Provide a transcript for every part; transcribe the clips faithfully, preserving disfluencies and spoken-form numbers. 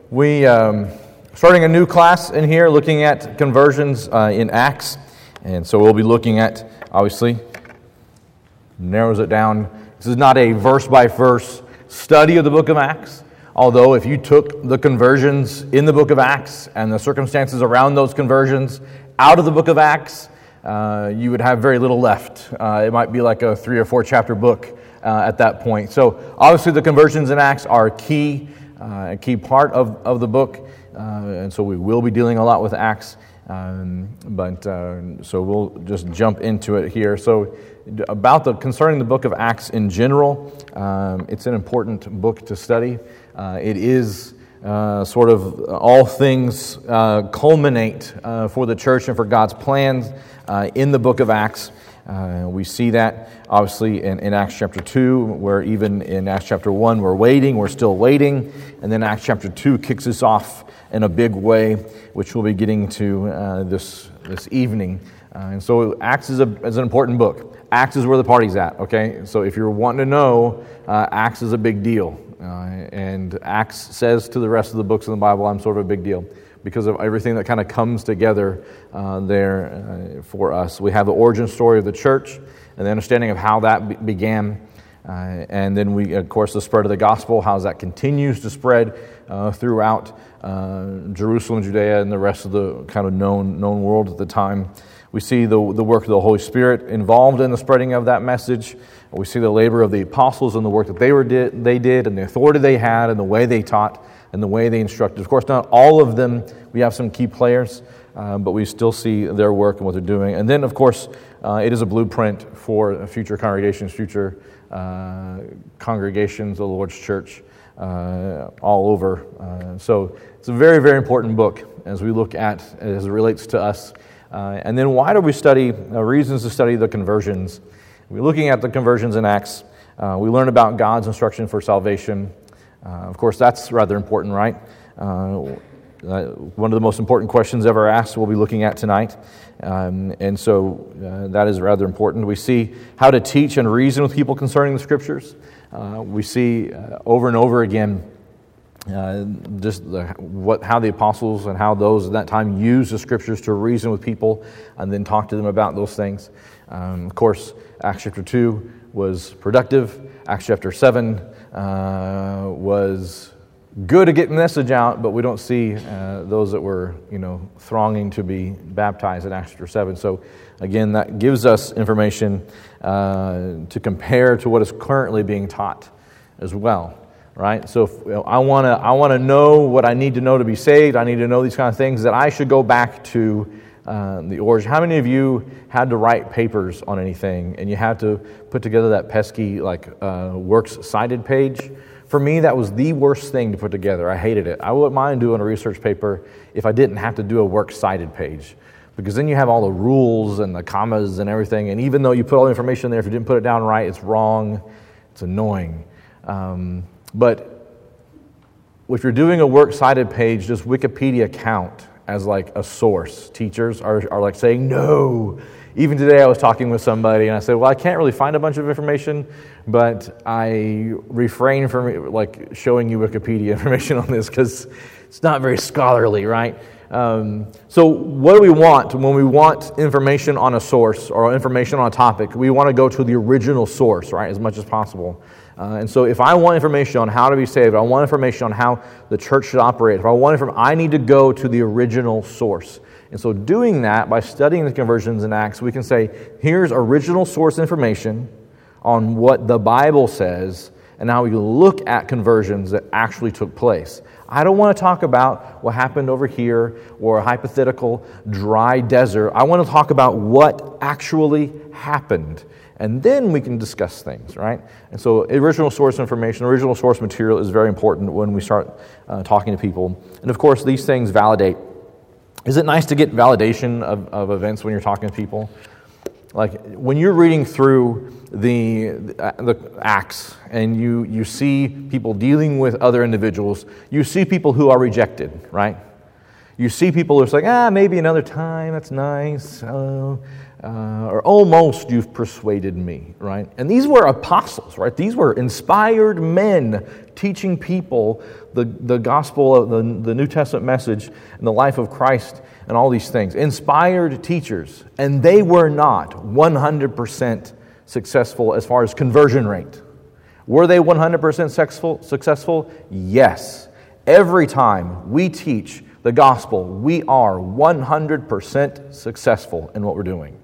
We um, starting a new class in here, looking at conversions uh, in Acts, and so we'll be looking at, obviously, narrows it down. This is not a verse-by-verse study of the book of Acts, although if you took the conversions in the book of Acts and the circumstances around those conversions out of the book of Acts, uh, you would have very little left. Uh, it might be like a three or four chapter book uh, at that point. So obviously the conversions in Acts are key. Uh, a key part of, of the book, uh, and so we will be dealing a lot with Acts, um, but uh, so we'll just jump into it here. So about the concerning the book of Acts in general, um, it's an important book to study. Uh, it is uh, sort of all things uh, culminate uh, for the church and for God's plans uh, in the book of Acts. Uh, we see that, obviously, in, in Acts chapter two, where even in Acts chapter one, we're waiting, we're still waiting. And then Acts chapter two kicks us off in a big way, which we'll be getting to uh, this this evening. Uh, and so Acts is, a, is an important book. Acts is where the party's at, okay? So if you're wanting to know, uh, Acts is a big deal. Uh, and Acts says to the rest of the books in the Bible, I'm sort of a big deal, because of everything that kind of comes together uh, there uh, for us. We have the origin story of the church and the understanding of how that be- began. Uh, and then we, of course, the spread of the gospel, how that continues to spread uh, throughout uh, Jerusalem, Judea, and the rest of the kind of known known world at the time. We see the, the work of the Holy Spirit involved in the spreading of that message. We see the labor of the apostles and the work that they were did, they did, and the authority they had, and the way they taught, and the way they instructed. Of course, not all of them. We have some key players, uh, but we still see their work and what they're doing. And then, of course, uh, it is a blueprint for future congregations, future uh, congregations of the Lord's church uh, all over. Uh, so it's a very, very important book as we look at, as it relates to us. Uh, and then why do we study, uh, reasons to study the conversions? We're looking at the conversions in Acts. Uh, we learn about God's instruction for salvation. Uh, of course, that's rather important, right? Uh, uh, one of the most important questions ever asked we'll be looking at tonight. Um, and so uh, that is rather important. We see how to teach and reason with people concerning the Scriptures. Uh, we see uh, over and over again uh, just the, what how the apostles and how those at that time used the Scriptures to reason with people and then talk to them about those things. Um, of course, Acts chapter two was productive. Acts chapter seven Uh, was good to get the message out, but we don't see uh, those that were, you know, thronging to be baptized in Acts chapter seven. So, again, that gives us information uh, to compare to what is currently being taught as well, right? So, if, you know, I want to, I want to know what I need to know to be saved. I need to know these kind of things. That I should go back to Uh, the origin. How many of you had to write papers on anything and you had to put together that pesky like uh, works cited page? For me, that was the worst thing to put together. I hated it. I wouldn't mind doing a research paper if I didn't have to do a works cited page, because then you have all the rules and the commas and everything, and even though you put all the information there, if you didn't put it down right, it's wrong. It's annoying. Um, but if you're doing a works cited page, does Wikipedia count as like a source? Teachers are, are like saying, no. Even today I was talking with somebody and I said, well, I can't really find a bunch of information, but I refrain from like showing you Wikipedia information on this because it's not very scholarly, right? Um, so what do we want when we want information on a source or information on a topic? We want to go to the original source, right, as much as possible. Uh, and so if I want information on how to be saved, I want information on how the church should operate, if I want information, I need to go to the original source. And so doing that, by studying the conversions in Acts, we can say, here's original source information on what the Bible says, and now we can look at conversions that actually took place. I don't want to talk about what happened over here or a hypothetical dry desert. I want to talk about what actually happened. And then we can discuss things, right? And so original source information, original source material is very important when we start uh, talking to people. And of course, these things validate. Is it nice to get validation of, of events when you're talking to people? Like when you're reading through the the Acts and you, you see people dealing with other individuals, you see people who are rejected, right? You see people who are like, ah, maybe another time, that's nice. Oh, Uh, or almost you've persuaded me, right? And these were apostles, right? These were inspired men teaching people the, the gospel, of the, the New Testament message, and the life of Christ, and all these things. Inspired teachers, and they were not one hundred percent successful as far as conversion rate. Were they one hundred percent successful? Successful? Yes. Every time we teach the gospel, we are one hundred percent successful in what we're doing.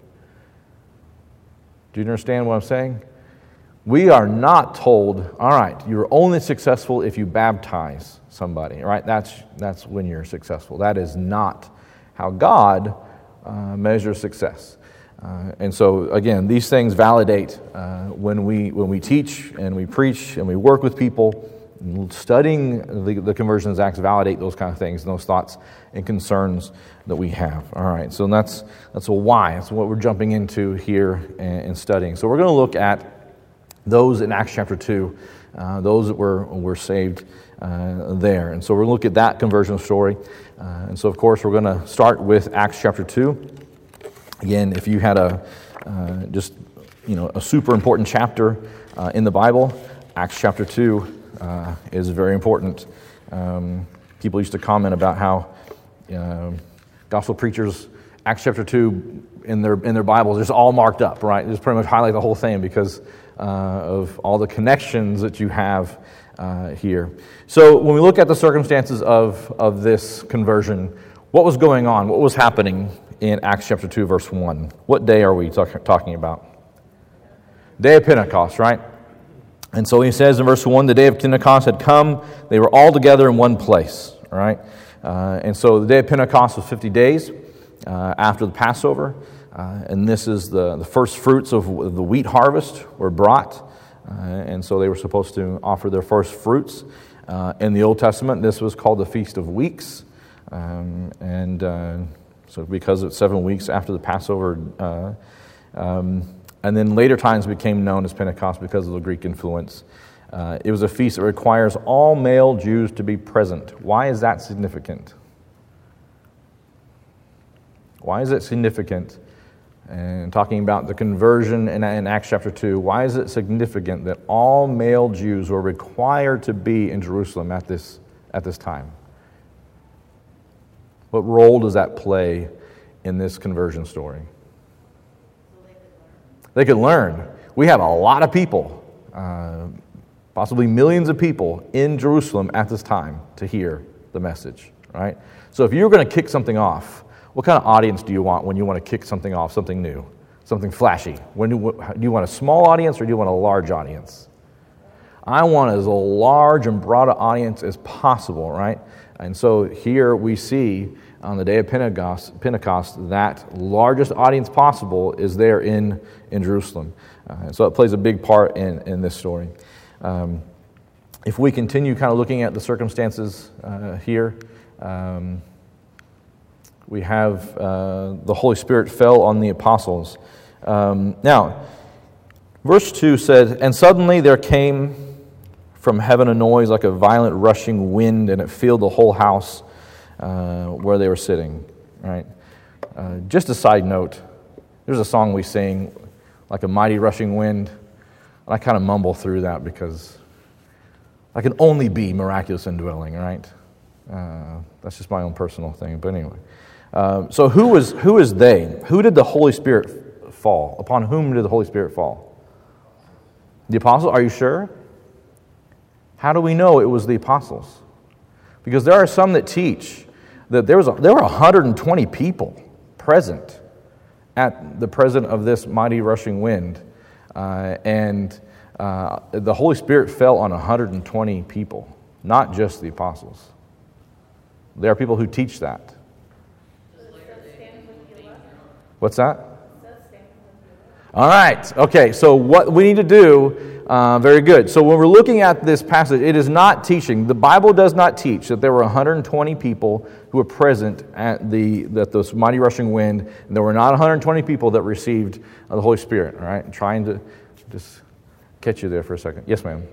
Do you understand what I'm saying? We are not told, all right, you're only successful if you baptize somebody, right? That's, that's when you're successful. That is not how God uh, measures success. Uh, and so, again, these things validate uh, when we when we teach and we preach and we work with people. Studying the, the conversions acts validate those kind of things, and those thoughts and concerns that we have. All right, so that's that's a why. That's what we're jumping into here and, and studying. So we're going to look at those in Acts chapter two, uh, those that were were saved uh, there. And so we're going to look at that conversion story. Uh, and so, of course, we're going to start with Acts chapter two. Again, if you had a uh, just you know a super important chapter uh, in the Bible, Acts chapter two uh, is very important. Um, people used to comment about how uh, gospel preachers, Acts chapter two in their in their Bibles, just all marked up, right? Just pretty much highlight the whole thing because uh, of all the connections that you have uh, here. So when we look at the circumstances of of this conversion, what was going on? What was happening in Acts chapter two, verse one? What day are we talk, talking about? Day of Pentecost, right? And so he says in verse one, the day of Pentecost had come. They were all together in one place, all right? Uh, and so the day of Pentecost was fifty days uh, after the Passover. Uh, and this is the, the first fruits of the wheat harvest were brought. Uh, and so they were supposed to offer their first fruits. Uh, in the Old Testament, this was called the Feast of Weeks. Um, and uh, so because it's seven weeks after the Passover, uh, um, and then later times became known as Pentecost because of the Greek influence. Uh, it was a feast that requires all male Jews to be present. Why is that significant? Why is it significant? And talking about the conversion in, in Acts chapter two, why is it significant that all male Jews were required to be in Jerusalem at this at this time? What role does that play in this conversion story? They could learn. We have a lot of people, uh, possibly millions of people in Jerusalem at this time to hear the message, right? So if you're going to kick something off, what kind of audience do you want when you want to kick something off, something new, something flashy? When do, do you want a small audience or do you want a large audience? I want as a large and broad audience as possible, right? And so here we see on the day of Pentecost, Pentecost that largest audience possible is there in, in Jerusalem. Uh, and so it plays a big part in, in this story. Um, if we continue kind of looking at the circumstances uh, here, um, we have uh, the Holy Spirit fell on the apostles. Um, now, verse two said, and suddenly there came from heaven a noise like a violent rushing wind, and it filled the whole house uh, where they were sitting. Right? Uh, just a side note, there's a song we sing, like a mighty rushing wind. And I kind of mumble through that because I can only be miraculous indwelling, right? Uh, that's just my own personal thing. But anyway. Uh, so who was who is they? Who did the Holy Spirit fall? Upon whom did the Holy Spirit fall? The apostles? Are you sure? How do we know it was the apostles? Because there are some that teach that there was a, there were one hundred twenty people present at the present of this mighty rushing wind, uh, and uh, the Holy Spirit fell on one hundred twenty people, not just the apostles. There are people who teach that. What's that? All right. Okay, so what we need to do, uh, very good. So when we're looking at this passage, it is not teaching. The Bible does not teach that there were one hundred twenty people who were present at the at this mighty rushing wind, and there were not one hundred twenty people that received uh, the Holy Spirit. All right, I'm trying to just catch you there for a second. Yes, ma'am.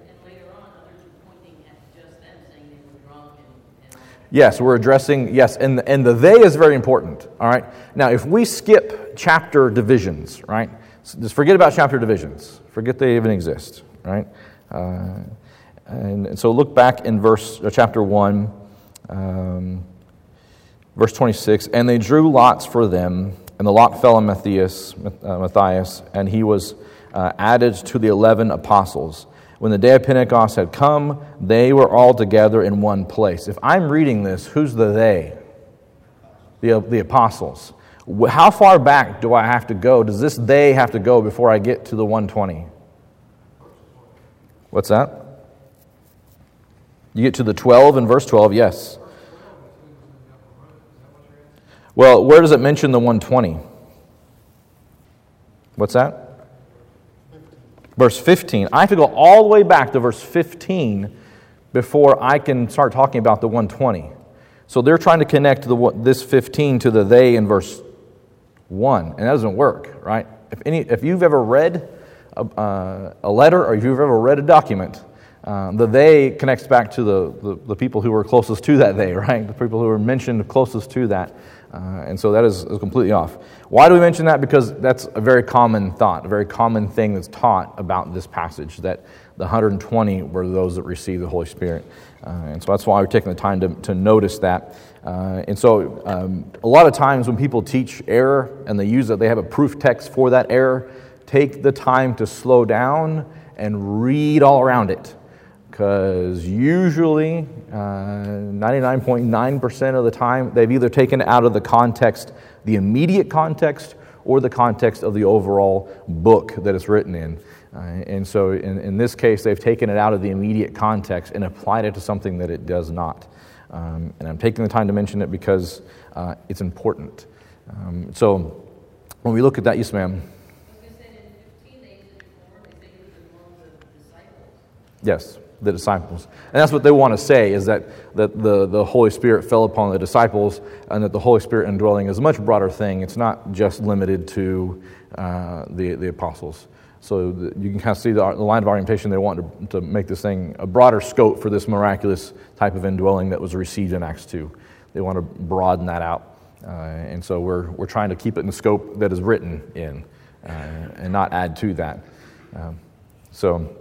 Yes, we're addressing, yes, and, and the they is very important, all right? Now, if we skip chapter divisions, right, so just forget about chapter divisions. Forget they even exist, right? Uh, And, and so look back in verse uh, chapter one, um, verse twenty-six. And they drew lots for them, and the lot fell on Matthias, uh, Matthias, and he was uh, added to the eleven apostles. When the day of Pentecost had come, they were all together in one place. If I'm reading this, who's the they? The, the apostles. How far back do I have to go? Does this they have to go before I get to the one twenty? What's that? You get to the twelve in verse twelve, yes. Well, where does it mention the one twenty? What's that? Verse fifteen. I have to go all the way back to verse fifteen before I can start talking about the one twenty. So they're trying to connect the, this fifteen to the they in verse one, and that doesn't work, right? If any, if you've ever read a, uh, a letter or if you've ever read a document, uh, the they connects back to the, the, the people who were closest to that they, right? The people who were mentioned closest to that. Uh, and so that is, is completely off. Why do we mention that? Because that's a very common thought, a very common thing that's taught about this passage, that the one hundred twenty were those that received the Holy Spirit. Uh, and so that's why we're taking the time to, to notice that. Uh, and so um, a lot of times when people teach error and they use it, they have a proof text for that error, take the time to slow down and read all around it. Because usually, uh, ninety-nine point nine percent of the time, they've either taken it out of the context, the immediate context, or the context of the overall book that it's written in. Uh, and so in, in this case, they've taken it out of the immediate context and applied it to something that it does not. Um, and I'm taking the time to mention it because uh, it's important. Um, so when we look at that, yes, ma'am. Yes, the disciples. And that's what they want to say, is that, that the, the Holy Spirit fell upon the disciples, and that the Holy Spirit indwelling is a much broader thing. It's not just limited to uh, the, the apostles. So the, you can kind of see the, the line of orientation. They want to, to make this thing a broader scope for this miraculous type of indwelling that was received in Acts two. They want to broaden that out. Uh, and so we're, we're trying to keep it in the scope that is written in uh, and not add to that. Um, so...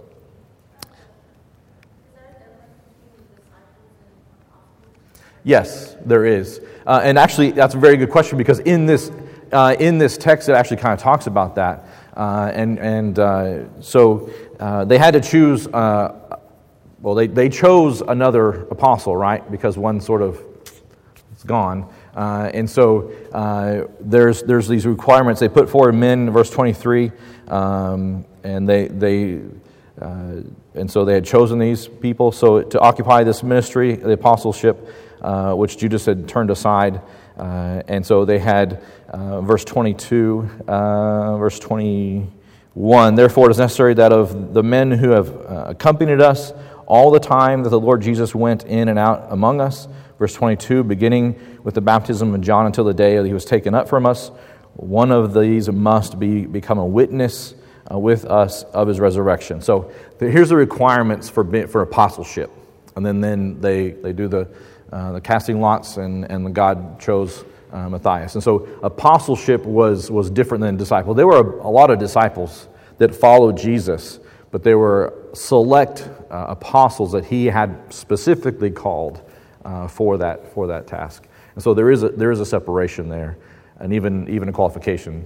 Yes, there is. Uh, and actually, that's a very good question, because in this uh, in this text, it actually kind of talks about that. Uh, and and uh, so uh, they had to choose, uh, well, they, they chose another apostle, right? Because one sort of is gone. Uh, and so uh, there's there's these requirements. They put forward men, verse twenty-three, um, and they... they uh, and so they had chosen these people so to occupy this ministry, the apostleship, Uh, which Judas had turned aside. Uh, and so they had, uh, verse twenty-two, uh, verse twenty-one, therefore it is necessary that of the men who have uh, accompanied us all the time that the Lord Jesus went in and out among us, verse twenty-two, beginning with the baptism of John until the day that he was taken up from us, one of these must be become a witness uh, with us of his resurrection. So the, here's the requirements for for apostleship. And then, then they, they do the Uh, the casting lots, and, and God chose uh, Matthias. And so apostleship was, was different than disciple. There were a, a lot of disciples that followed Jesus, but there were select uh, apostles that he had specifically called uh, for that for that task. And so there is a, there is a separation there, and even even a qualification.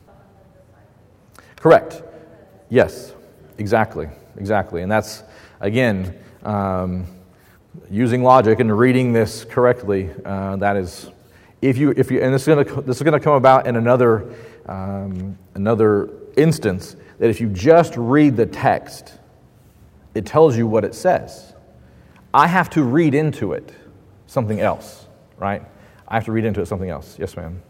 Correct. Yes. Exactly. Exactly. And that's again. Um, Using logic and reading this correctly, uh, that is, if you if you and this is going to this is going to come about in another um, another instance, that if you just read the text, it tells you what it says. I have to read into it something else, right? I have to read into it something else. Yes, ma'am.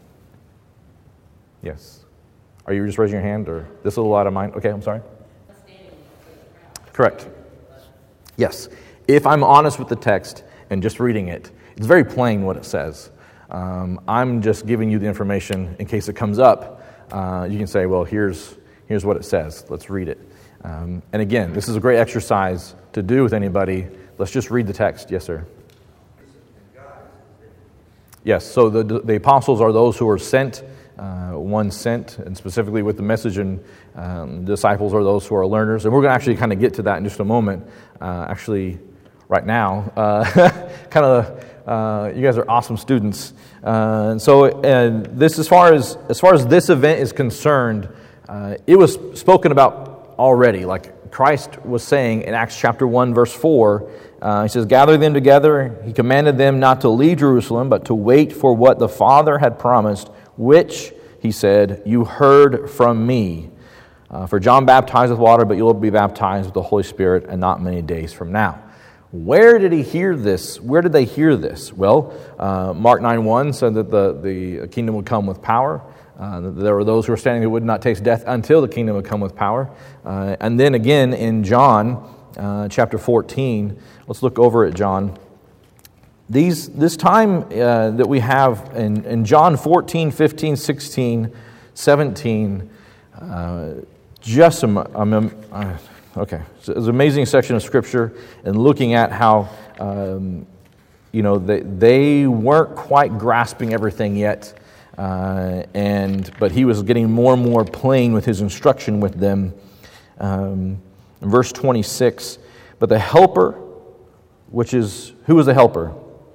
Yes. Are you just raising your hand, or this little out of mine? Okay, I'm sorry. Correct. Yes. If I'm honest with the text and just reading it, it's very plain what it says. Um, I'm just giving you the information in case it comes up. Uh, you can say, well, here's here's what it says. Let's read it. Um, and again, this is a great exercise to do with anybody. Let's just read the text. Yes, sir. Yes, so the the apostles are those who are sent uh, one sent, and specifically with the message, and um, disciples are those who are learners. And we're going to actually kind of get to that in just a moment. Uh, actually, right now, uh, kind of, uh, you guys are awesome students. Uh, and so, and this, as far as as far as this event is concerned, uh, it was spoken about already. Like Christ was saying in Acts chapter one, verse four. Uh, he says, "Gather them together. He commanded them not to leave Jerusalem, but to wait for what the Father had promised, which," he said, "you heard from me. Uh, for John baptized with water, but you will be baptized with the Holy Spirit, and not many days from now." Where did he hear this? Where did they hear this? Well, uh, Mark nine one said that the, the kingdom would come with power. Uh, there were those who were standing who would not taste death until the kingdom would come with power. Uh, and then again in John uh, chapter fourteen, let's look over at John. These This time uh, that we have in, in John fourteen, fifteen, sixteen, seventeen, uh, just some, um, uh, okay, so it's an amazing section of Scripture, and looking at how, um, you know, they, they weren't quite grasping everything yet. Uh, and but he was getting more and more plain with his instruction with them. Um, in verse twenty-six, "But the Helper," which is, who is the Helper?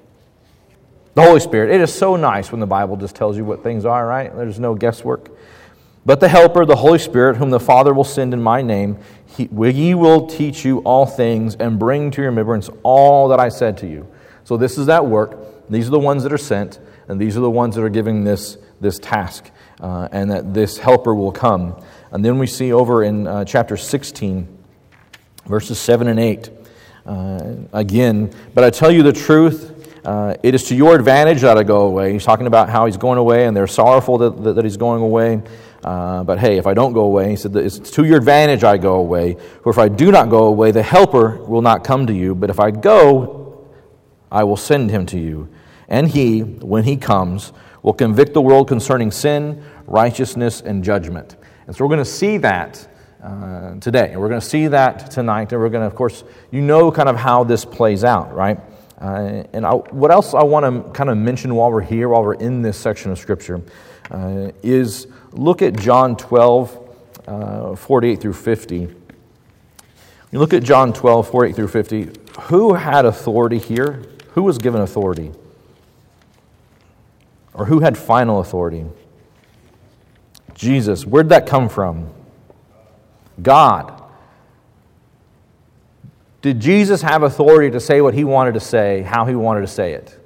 The Holy Spirit. It is so nice when the Bible just tells you what things are, right? There's no guesswork. "But the Helper, the Holy Spirit, whom the Father will send in my name, he, he will teach you all things and bring to your remembrance all that I said to you." So this is that work. These are the ones that are sent. And these are the ones that are giving this this task, uh, and that this Helper will come. And then we see over in uh, chapter sixteen, verses seven and eight, uh, again, "But I tell you the truth, uh, it is to your advantage that I go away." He's talking about how he's going away, and they're sorrowful that, that, that he's going away. Uh, but hey, if I don't go away, he said, that it's to your advantage I go away. For if I do not go away, the Helper will not come to you. But if I go, I will send him to you. And he, when he comes, will convict the world concerning sin, righteousness, and judgment. And so we're going to see that uh, today. And we're going to see that tonight. And we're going to, of course, you know kind of how this plays out, right? Uh, and I, what else I want to kind of mention while we're here, while we're in this section of Scripture, uh, is look at John twelve, uh, forty-eight through fifty. You look at John twelve, forty-eight through fifty. Who had authority here? Who was given authority? Or who had final authority? Jesus. Where did that come from? God. Did Jesus have authority to say what he wanted to say, how he wanted to say it?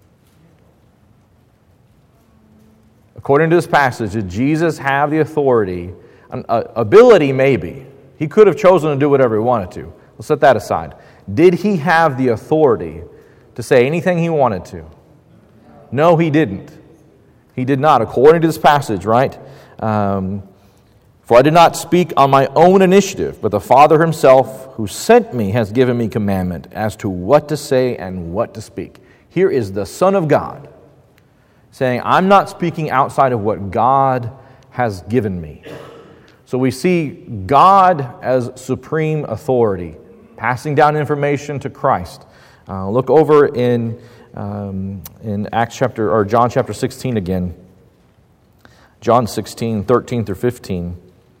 According to this passage, did Jesus have the authority? An, uh, ability, maybe. He could have chosen to do whatever he wanted to. We'll set that aside. Did he have the authority to say anything he wanted to? No, he didn't. He did not, according to this passage, right? Um, For I did not speak on my own initiative, but the Father himself who sent me has given me commandment as to what to say and what to speak. Here is the Son of God saying, I'm not speaking outside of what God has given me. So we see God as supreme authority, passing down information to Christ. Uh, look over in um, in Acts chapter or John chapter sixteen again. John sixteen, thirteen through fifteen.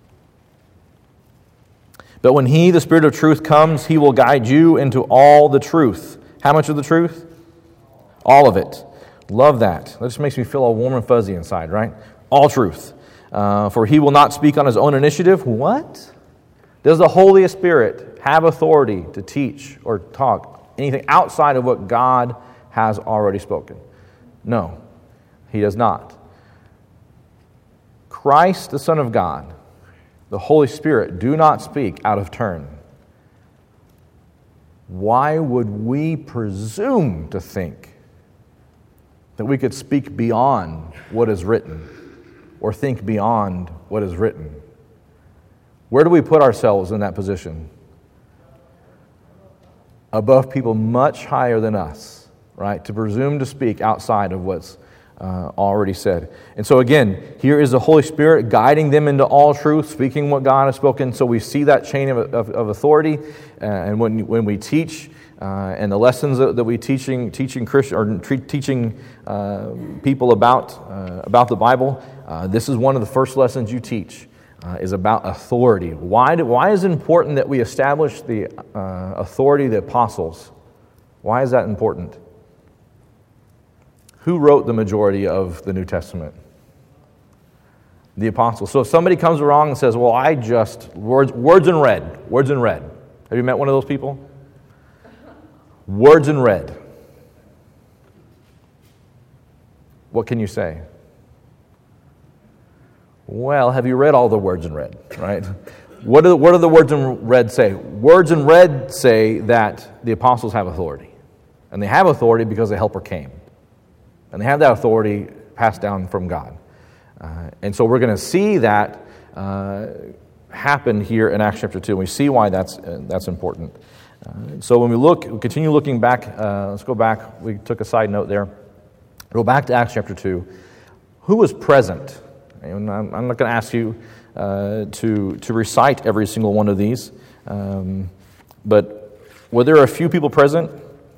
But when He, the Spirit of truth, comes, He will guide you into all the truth. How much of the truth? All of it. Love that. That just makes me feel all warm and fuzzy inside, right? All truth. Uh, for He will not speak on His own initiative. What? Does the Holy Spirit have authority to teach or talk anything outside of what God has already spoken? No, He does not. Christ, the Son of God, the Holy Spirit, do not speak out of turn. Why would we presume to think that we could speak beyond what is written or think beyond what is written? Where do we put ourselves in that position? Above people much higher than us, right? To presume to speak outside of what's Uh, already said. And so again, here is the Holy Spirit guiding them into all truth, speaking what God has spoken. So we see that chain of, of, of authority. Uh, and when when we teach, uh, and the lessons that, that we teaching teaching Christian or tre- teaching uh, people about uh, about the Bible, uh, this is one of the first lessons you teach, uh, is about authority. Why, do, why is it important that we establish the uh, authority of the apostles? Why is that important? Who wrote the majority of the New Testament? The apostles. So if somebody comes along and says, well, I just, words, words in red, words in red. Have you met one of those people? Words in red. What can you say? Well, have you read all the words in red, right? What do, what do the words in red say? Words in red say that the apostles have authority. And they have authority because the helper came. And they have that authority passed down from God. Uh, and so we're going to see that uh, happen here in Acts chapter two. And we see why that's uh, that's important. Uh, so when we look, we continue looking back. Uh, let's go back. We took a side note there. Go back to Acts chapter two. Who was present? And I'm, I'm not going to ask you uh, to to recite every single one of these, um, but were there a few people present?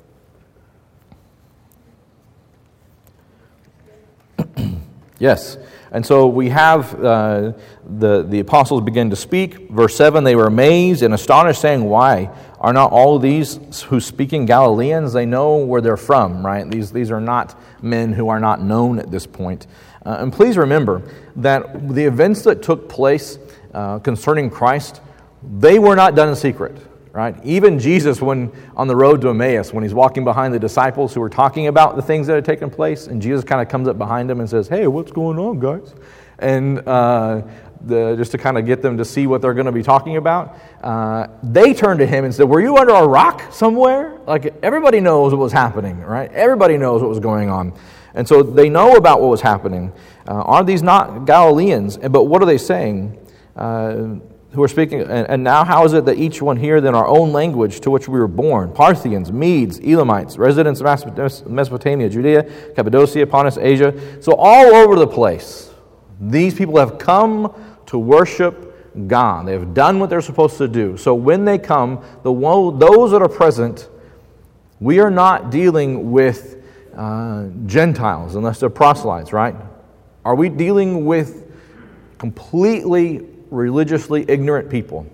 Yes. And so we have uh, the, the apostles begin to speak. Verse seven, they were amazed and astonished, saying, why? Are not all of these who speaking Galileans? They know where they're from, right? These, these are not men who are not known at this point. Uh, and please remember that the events that took place uh, concerning Christ, they were not done in secret. Right? Even Jesus, when on the road to Emmaus, when he's walking behind the disciples who were talking about the things that had taken place, and Jesus kind of comes up behind them and says, hey, what's going on, guys? And uh, the, just to kind of get them to see what they're going to be talking about, uh, they turned to him and said, were you under a rock somewhere? Like, everybody knows what was happening, right? Everybody knows what was going on. And so they know about what was happening. Uh, are these not Galileans? But what are they saying? Uh, who are speaking, and, and now how is it that each one heareth in our own language to which we were born? Parthians, Medes, Elamites, residents of Mesopotamia, Judea, Cappadocia, Pontus, Asia. So all over the place, these people have come to worship God. They have done what they're supposed to do. So when they come, the those that are present, we are not dealing with uh, Gentiles unless they're proselytes, right? Are we dealing with completely religiously ignorant people?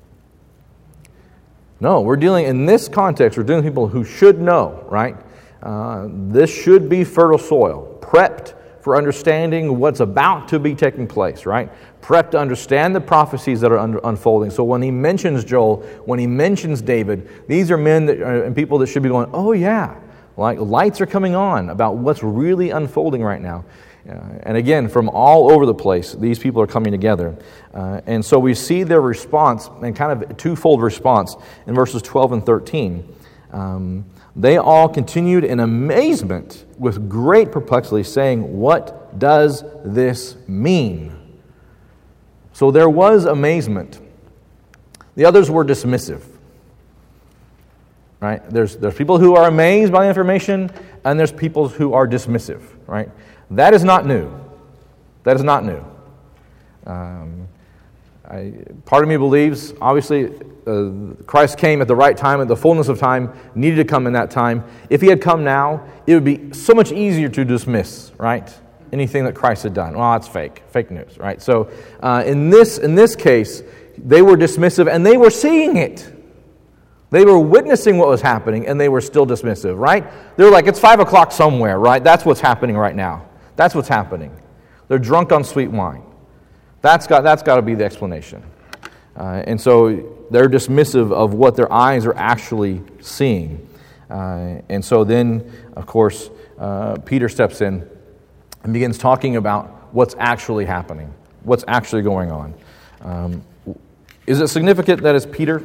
No, we're dealing, in this context, we're dealing with people who should know, right? Uh, this should be fertile soil, prepped for understanding what's about to be taking place, right? Prepped to understand the prophecies that are un- unfolding. So when he mentions Joel, when he mentions David, these are men that are, and people that should be going, oh yeah, like lights are coming on about what's really unfolding right now. Uh, and again, from all over the place, these people are coming together. Uh, and so we see their response, and kind of a twofold response, in verses twelve and thirteen. Um, they all continued in amazement with great perplexity, saying, what does this mean? So there was amazement. The others were dismissive. Right? There's, there's people who are amazed by the information, and there's people who are dismissive. Right? That is not new. That is not new. Um, I, part of me believes, obviously, uh, Christ came at the right time, at the fullness of time, needed to come in that time. If he had come now, it would be so much easier to dismiss, right? Anything that Christ had done. Well, that's fake, fake news, right? So uh, in this in this case, they were dismissive, and they were seeing it. They were witnessing what was happening, and they were still dismissive, right? They were like, it's five o'clock somewhere, right? That's what's happening right now. That's what's happening. They're drunk on sweet wine. That's got that's got to be the explanation. Uh, and so they're dismissive of what their eyes are actually seeing. Uh, and so then, of course, uh, Peter steps in and begins talking about what's actually happening, what's actually going on. Um, is it significant that it's Peter?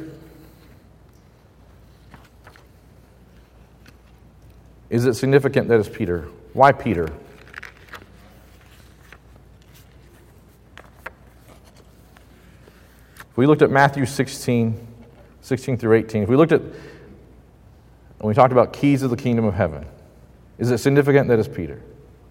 Is it significant that it's Peter? Why Peter? If we looked at Matthew sixteen, sixteen through eighteen, if we looked at, and we talked about keys of the kingdom of heaven, is it significant that it's Peter?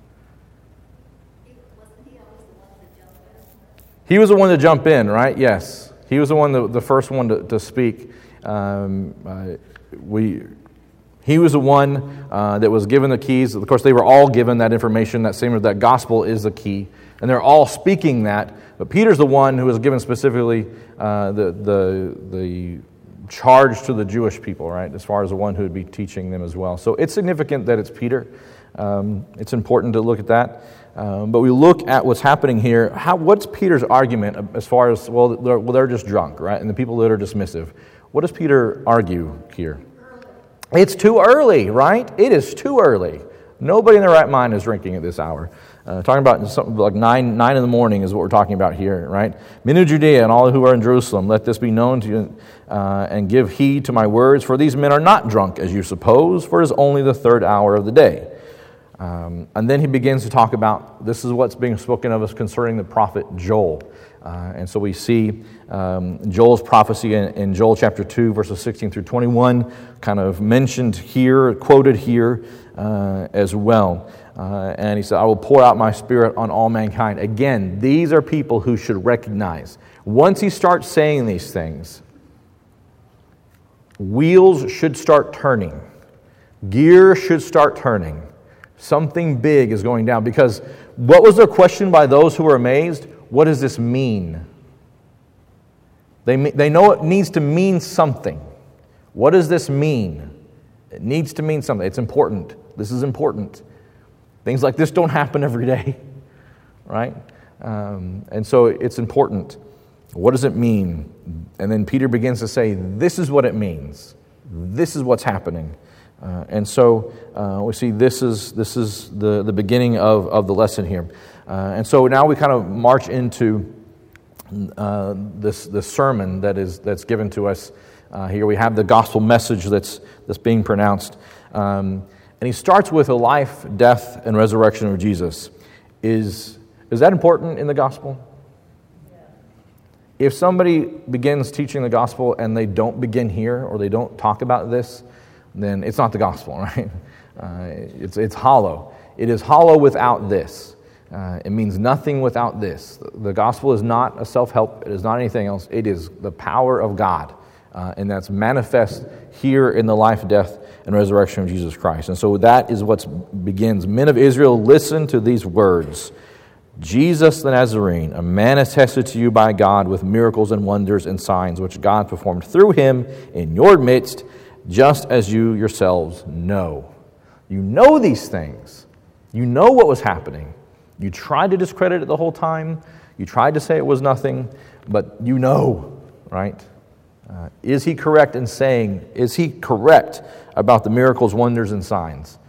He was the one to jump in, right? Yes. He was the one, the, the first one to, to speak. Um, uh, we... He was the one uh, that was given the keys. Of course, they were all given that information, that same that gospel is the key. And they're all speaking that. But Peter's the one who was given specifically uh, the, the, the charge to the Jewish people, right, as far as the one who would be teaching them as well. So it's significant that it's Peter. Um, it's important to look at that. Um, but we look at what's happening here. How, what's Peter's argument as far as, well they're, well, they're just drunk, right? And the people that are dismissive. What does Peter argue here? It's too early, right? It is too early. Nobody in their right mind is drinking at this hour. Uh, talking about something like nine, nine in the morning is what we're talking about here, right? Men of Judea and all who are in Jerusalem, let this be known to you, uh, and give heed to my words, for these men are not drunk, as you suppose, for it is only the third hour of the day. Um, and then he begins to talk about, this is what's being spoken of us concerning the prophet Joel. Uh, and so we see um, Joel's prophecy in, in Joel chapter two, verses sixteen through twenty-one, kind of mentioned here, quoted here uh, as well. Uh, and he said, I will pour out my spirit on all mankind. Again, these are people who should recognize. Once he starts saying these things, wheels should start turning. Gear should start turning. Something big is going down. Because what was their question by those who were amazed? What does this mean? They, they know it needs to mean something. What does this mean? It needs to mean something. It's important. This is important. Things like this don't happen every day, right? Um, and so it's important. What does it mean? And then Peter begins to say, this is what it means. This is what's happening. Uh, and so uh, we see this is this is the, the beginning of, of the lesson here. Uh, and so now we kind of march into uh, this this sermon that is that's given to us. Uh, here we have the gospel message that's that's being pronounced. Um, and he starts with a life, death, and resurrection of Jesus. Is, is that important in the gospel? If somebody begins teaching the gospel and they don't begin here or they don't talk about this, then it's not the gospel, right? Uh, it's it's hollow. It is hollow without this. Uh, it means nothing without this. The gospel is not a self-help. It is not anything else. It is the power of God, uh, and that's manifest here in the life, death, and resurrection of Jesus Christ. And so that is what begins. Men of Israel, listen to these words. Jesus the Nazarene, a man attested to you by God with miracles and wonders and signs which God performed through him in your midst, just as you yourselves know. You know these things. You know what was happening. You tried to discredit it the whole time. You tried to say it was nothing, but you know, right? Uh, is he correct in saying, is he correct about the miracles, wonders, and signs?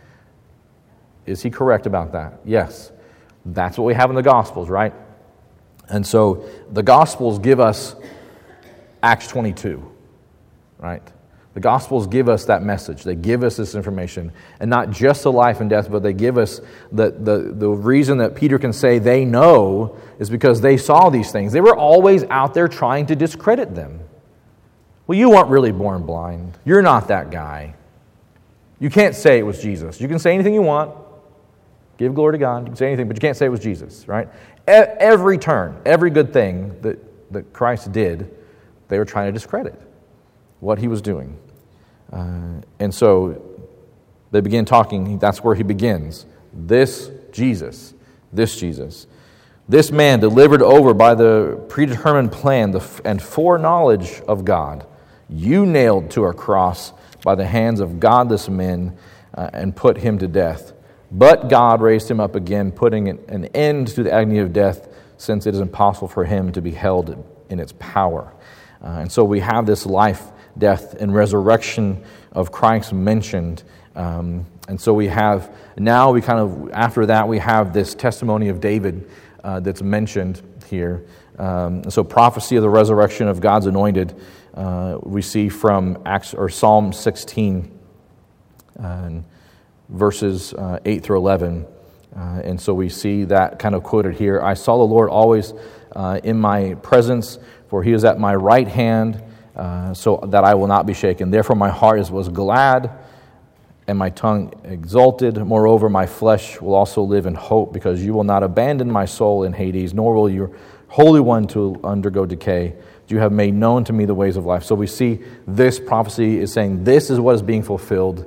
Is he correct about that? Yes. That's what we have in the Gospels, right? And so the Gospels give us Acts twenty-two, right? The Gospels give us that message. They give us this information. And not just the life and death, but they give us the, the, the reason that Peter can say they know is because they saw these things. They were always out there trying to discredit them. Well, you weren't really born blind. You're not that guy. You can't say it was Jesus. You can say anything you want. Give glory to God. You can say anything, but you can't say it was Jesus, right? Every turn, every good thing that, that Christ did, they were trying to discredit what he was doing. Uh, and so they begin talking. That's where he begins. This Jesus, this Jesus, this man delivered over by the predetermined plan and foreknowledge of God, you nailed to a cross by the hands of godless men uh, and put him to death. But God raised him up again, putting an end to the agony of death, since it is impossible for him to be held in its power. Uh, and so we have this life, death, and resurrection of Christ mentioned. Um, and so we have, now we kind of, after that, we have this testimony of David uh, that's mentioned here. Um, and so prophecy of the resurrection of God's anointed, uh, we see from Acts or Psalm sixteen, uh, verses uh, eight through eleven. Uh, and so we see that kind of quoted here. I saw the Lord always uh, in my presence, for he is at my right hand, uh, so that I will not be shaken. Therefore my heart is, was glad, and my tongue exulted. Moreover, my flesh will also live in hope, because you will not abandon my soul in Hades, nor will your Holy One to undergo decay. You have made known to me the ways of life. So we see this prophecy is saying this is what is being fulfilled. It's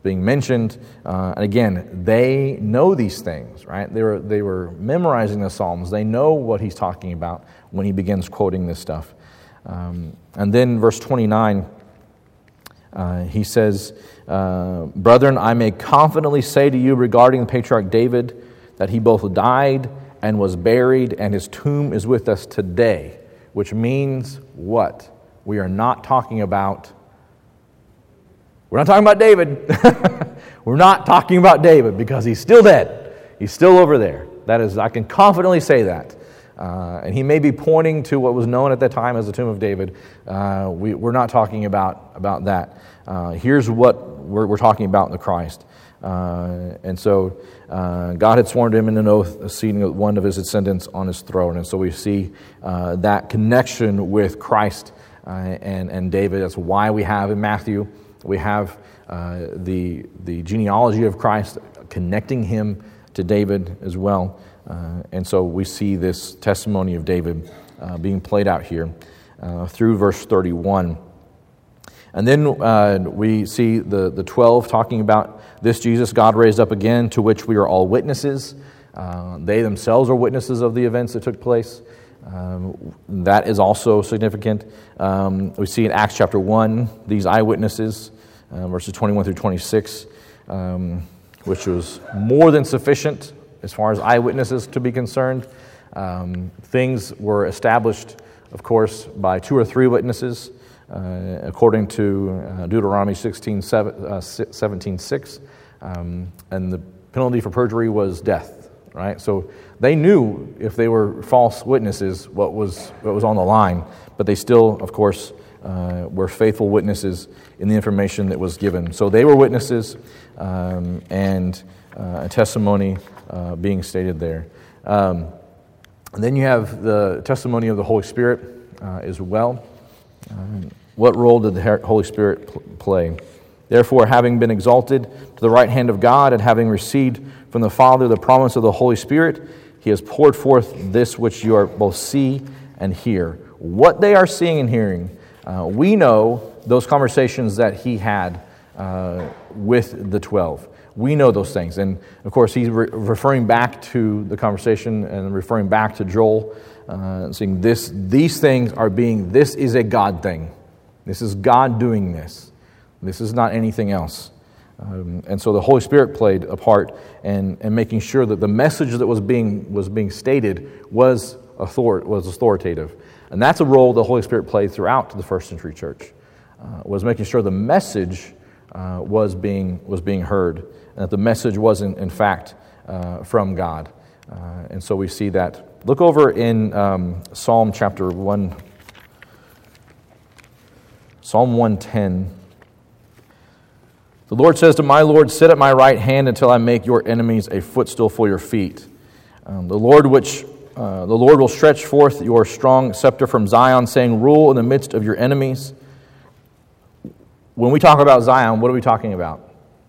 being mentioned. Uh, and again, they know these things, right? They were, they were memorizing the Psalms. They know what he's talking about when he begins quoting this stuff. Um, and then verse twenty-nine, uh, he says, uh, Brethren, I may confidently say to you regarding the patriarch David that he both died and was buried, and his tomb is with us today. Which means what? We are not talking about, we're not talking about David. We're not talking about David because he's still dead. He's still over there. That is, I can confidently say that. Uh, and he may be pointing to what was known at that time as the tomb of David. Uh, we, we're not talking about, about that. Uh, here's what we're, we're talking about in the Christ. Uh, and so uh, God had sworn to him in an oath, seating one of his descendants on his throne. And so we see uh, that connection with Christ uh, and, and David. That's why we have in Matthew, we have uh, the, the genealogy of Christ connecting him to David as well. Uh, and so we see this testimony of David uh, being played out here uh, through verse thirty-one. And then uh, we see the, the twelve talking about this Jesus God raised up again, to which we are all witnesses. Uh, they themselves are witnesses of the events that took place. Um, that is also significant. Um, we see in Acts chapter one, these eyewitnesses, uh, verses twenty-one through twenty-six, um, which was more than sufficient as far as eyewitnesses to be concerned. Um, things were established, of course, by two or three witnesses, uh, according to uh, Deuteronomy sixteen, seventeen six. Um, and the penalty for perjury was death, right? So they knew if they were false witnesses what was what was on the line, but they still, of course, uh, were faithful witnesses in the information that was given. So they were witnesses, um, and uh, a testimony Uh, being stated there. Um, and then you have the testimony of the Holy Spirit uh, as well. Um, what role did the Holy Spirit pl- play? Therefore, having been exalted to the right hand of God and having received from the Father the promise of the Holy Spirit, he has poured forth this which you are both see and hear. What they are seeing and hearing, uh, we know those conversations that he had uh, with the twelve. We know those things. And, of course, he's re- referring back to the conversation and referring back to Joel, uh, saying this, these things are being, this is a God thing. This is God doing this. This is not anything else. Um, and so the Holy Spirit played a part in, in making sure that the message that was being was being stated was, author- was authoritative. And that's a role the Holy Spirit played throughout the first century church, uh, was making sure the message uh, was being was being heard. And that the message was, in, in fact, uh, from God. Uh, and so we see that. Look over in um, Psalm chapter one, Psalm one ten. The Lord says to my Lord, sit at my right hand until I make your enemies a footstool for your feet. Um, the Lord which uh, the Lord will stretch forth your strong scepter from Zion, saying, rule in the midst of your enemies. When we talk about Zion, what are we talking about?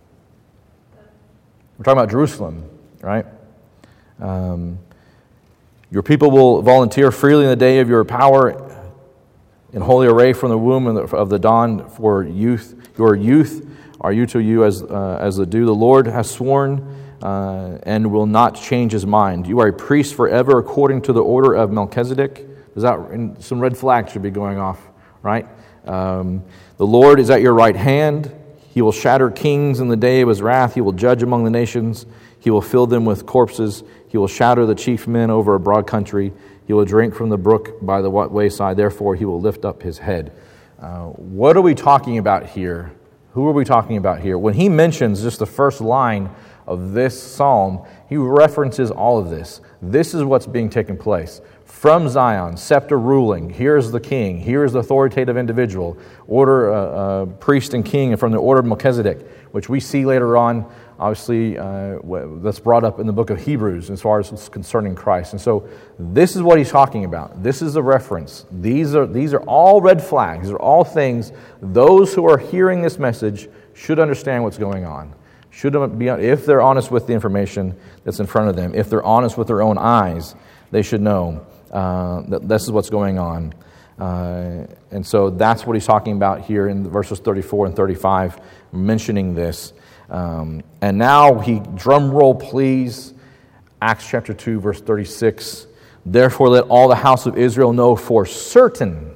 We're talking about Jerusalem, right? Um, your people will volunteer freely in the day of your power, in holy array from the womb of the dawn for youth. Your youth are you to you as uh, as the dew. The Lord has sworn uh, and will not change his mind. You are a priest forever according to the order of Melchizedek. Does that, some red flags should be going off, right? Um, the Lord is at your right hand. He will shatter kings in the day of his wrath. He will judge among the nations. He will fill them with corpses. He will shatter the chief men over a broad country. He will drink from the brook by the wayside. Therefore, he will lift up his head. Uh, what are we talking about here? Who are we talking about here? When he mentions just the first line of this psalm, he references all of this. This is what's being taken place. From Zion, scepter ruling, here's the king, here's the authoritative individual, order, uh, uh, priest and king from the order of Melchizedek, which we see later on, obviously, uh, that's brought up in the book of Hebrews as far as concerning Christ. And so this is what he's talking about. This is a reference. These are, these are all red flags. These are all things those who are hearing this message should understand what's going on. Should be, if they're honest with the information that's in front of them, if they're honest with their own eyes, they should know uh, that this is what's going on. Uh, and so that's what he's talking about here in verses thirty-four and thirty-five, mentioning this. Um, and now he, drum roll please, Acts chapter two, verse thirty-six. Therefore let all the house of Israel know for certain.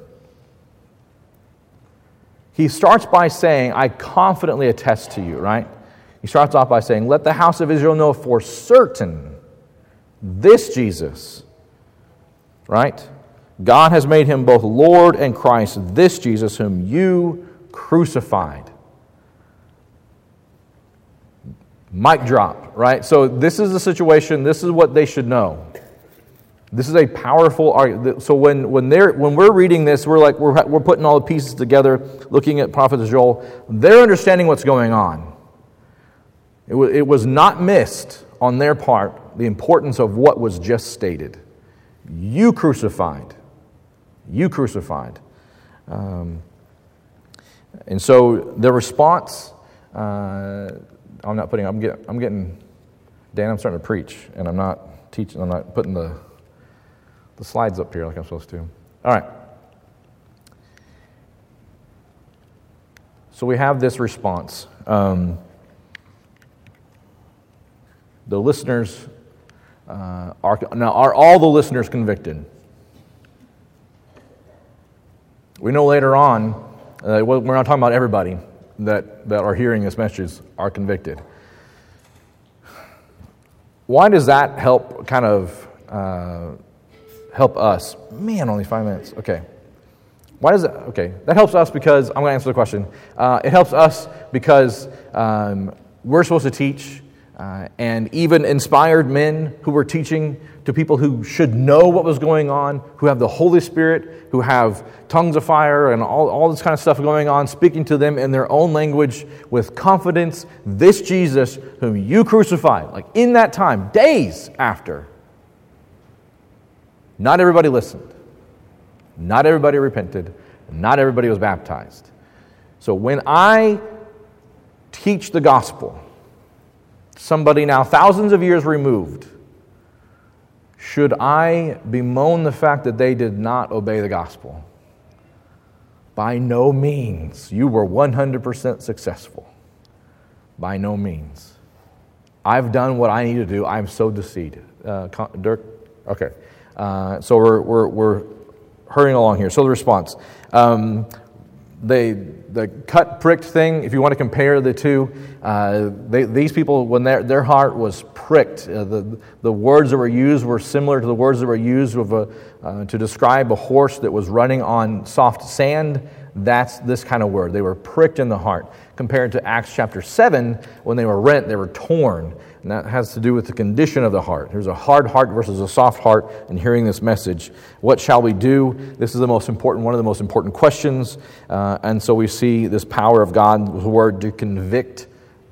He starts by saying, I confidently attest to you, right? He starts off by saying, let the house of Israel know for certain this Jesus, right? God has made him both Lord and Christ, this Jesus whom you crucified. Mic drop, right? So this is the situation. This is what they should know. This is a powerful argument. So when when they're when we're reading this, we're like we're we're putting all the pieces together, looking at Prophet Joel. They're understanding what's going on. It was it was not missed on their part the importance of what was just stated. You crucified, you crucified, um, and so the response. Uh, I'm not putting. I'm getting. I'm getting. Dan, I'm starting to preach, and I'm not teaching. I'm not putting the the slides up here like I'm supposed to. All right. So we have this response. Um, the listeners uh, are now. Are all the listeners convicted? We know later on. Uh, we're not talking about everybody that, that are hearing this message are convicted. Why does that help kind of uh, help us? Man, only five minutes. Okay. Why does that? Okay. That helps us because, I'm going to answer the question. Uh, it helps us because um, we're supposed to teach, uh, and even inspired men who were teaching to people who should know what was going on, who have the Holy Spirit, who have tongues of fire and all, all this kind of stuff going on, speaking to them in their own language with confidence, this Jesus whom you crucified, like in that time, days after. Not everybody listened. Not everybody repented. Not everybody was baptized. So when I teach the gospel, somebody now thousands of years removed, should I bemoan the fact that they did not obey the gospel? By no means. You were one hundred percent successful. By no means. I've done what I need to do. I'm so deceived. Uh, Dirk? Okay. Uh, so we're, we're, we're hurrying along here. So the response. Um, they, the cut, pricked thing, if you want to compare the two, uh, they, these people, when their, their heart was pricked, uh, the, the words that were used were similar to the words that were used of a, uh, to describe a horse that was running on soft sand. That's this kind of word. They were pricked in the heart. Compared to Acts chapter seven, when they were rent, they were torn. And that has to do with the condition of the heart. There's a hard heart versus a soft heart in hearing this message. What shall we do? This is the most important, one of the most important questions. Uh, and so we see this power of God's word to convict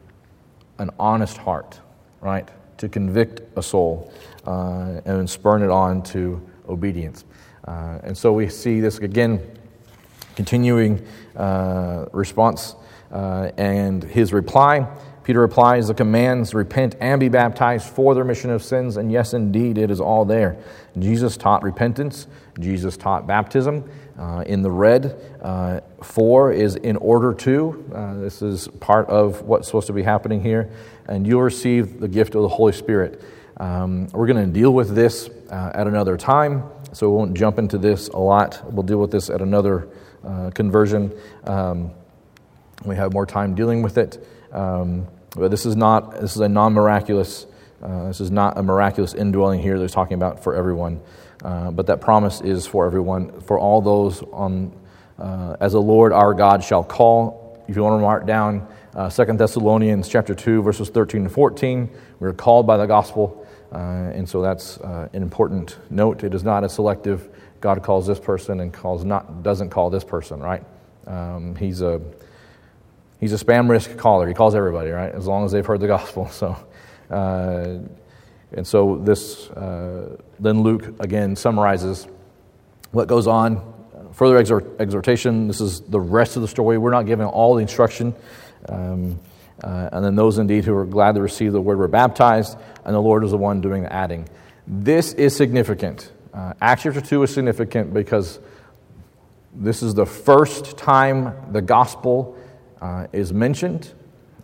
an honest heart, right? To convict a soul uh, and spurn it on to obedience. Uh, and so we see this again, continuing uh, response uh, and his reply. Peter replies, the commands, repent and be baptized for the remission of sins. And yes, indeed, it is all there. Jesus taught repentance. Jesus taught baptism. Uh, in the red, uh, for is in order to. Uh, this is part of what's supposed to be happening here. And you'll receive the gift of the Holy Spirit. Um, we're going to deal with this uh, at another time, so we won't jump into this a lot. We'll deal with this at another uh, conversion. Um, we have more time dealing with it. Um, but this is not, this is a non-miraculous, uh, this is not a miraculous indwelling here. They're talking about for everyone. Uh, but that promise is for everyone, for all those on, uh, as the Lord our God shall call. If you want to mark down uh, Second Thessalonians chapter two, verses thirteen and fourteen, we're called by the gospel. Uh, and so that's uh, an important note. It is not a selective, God calls this person and calls not doesn't call this person, right? Um, he's a He's a spam risk caller. He calls everybody, right? As long as they've heard the gospel. So, uh, and so this, uh, then Luke again summarizes what goes on. Further exhort, exhortation. This is the rest of the story. We're not giving all the instruction. Um, uh, and then those indeed who are glad to receive the word were baptized, and the Lord is the one doing the adding. This is significant. Uh, Acts chapter two is significant because this is the first time the gospel Uh, is mentioned.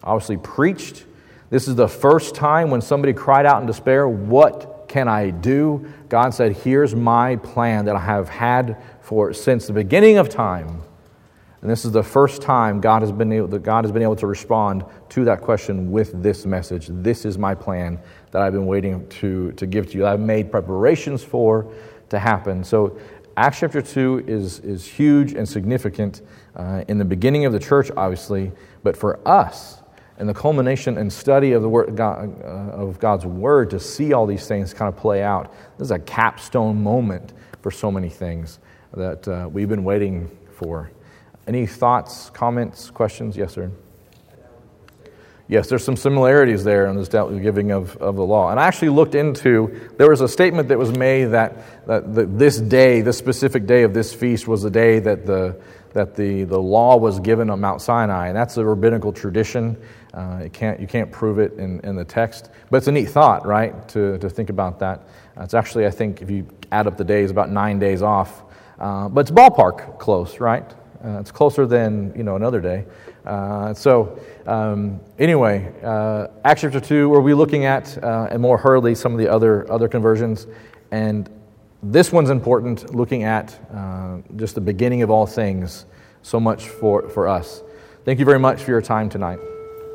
obviously preached. This is the first time when somebody cried out in despair, what can I do? God said, here's my plan that I have had for since the beginning of time. And this is the first time God has been able, that God has been able to respond to that question with this message. This is my plan that I've been waiting to, to give to you. I've made preparations for to happen. So Acts chapter two is, is huge and significant uh, in the beginning of the church, obviously, but for us, in the culmination and study of the word God, uh, of God's Word, to see all these things kind of play out, this is a capstone moment for so many things that uh, we've been waiting for. Any thoughts, comments, questions? Yes, sir. Yes, there's some similarities there in this giving of, of the law. And I actually looked into, there was a statement that was made that, that the, this day, this specific day of this feast was the day that the that the, the law was given on Mount Sinai. And that's a rabbinical tradition. Uh, it can't, you can't prove it in, in the text. But it's a neat thought, right, to, to think about that. Uh, it's actually, I think, if you add up the days, about nine days off. Uh, but it's ballpark close, right? Uh, it's closer than, you know, another day. Uh, so um, anyway, uh, Acts chapter two, where we're looking at, uh, and more hurriedly, some of the other other conversions. And this one's important, looking at uh, just the beginning of all things, so much for, for us. Thank you very much for your time tonight.